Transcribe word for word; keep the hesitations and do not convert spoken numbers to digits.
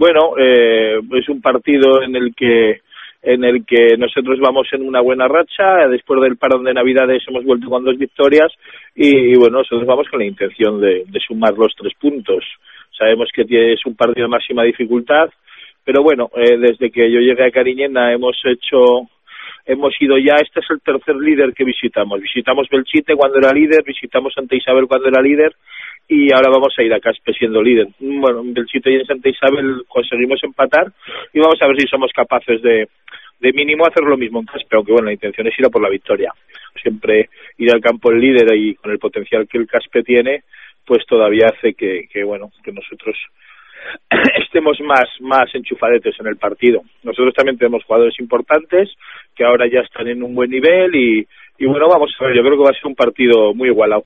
Bueno, eh, es un partido en el que en el que nosotros vamos en una buena racha. Después del parón de Navidades hemos vuelto con dos victorias y, y bueno, nosotros vamos con la intención de, de sumar los tres puntos. Sabemos que es un partido de máxima dificultad, pero bueno, eh, desde que yo llegué a Cariñena hemos hecho, hemos ido ya, este es el tercer líder que visitamos. Visitamos Belchite cuando era líder, visitamos Santa Isabel cuando era líder y ahora vamos a ir a Caspe siendo líder. Bueno, en Belchite y en Santa Isabel conseguimos empatar y vamos a ver si somos capaces de, de mínimo hacer lo mismo en Caspe, aunque bueno, la intención es ir a por la victoria. Siempre ir al campo el líder y con el potencial que el Caspe tiene, pues todavía hace que, que bueno, que nosotros estemos más, más enchufadetes en el partido. Nosotros también tenemos jugadores importantes que ahora ya están en un buen nivel y, y bueno, vamos a ver, yo creo que va a ser un partido muy igualado.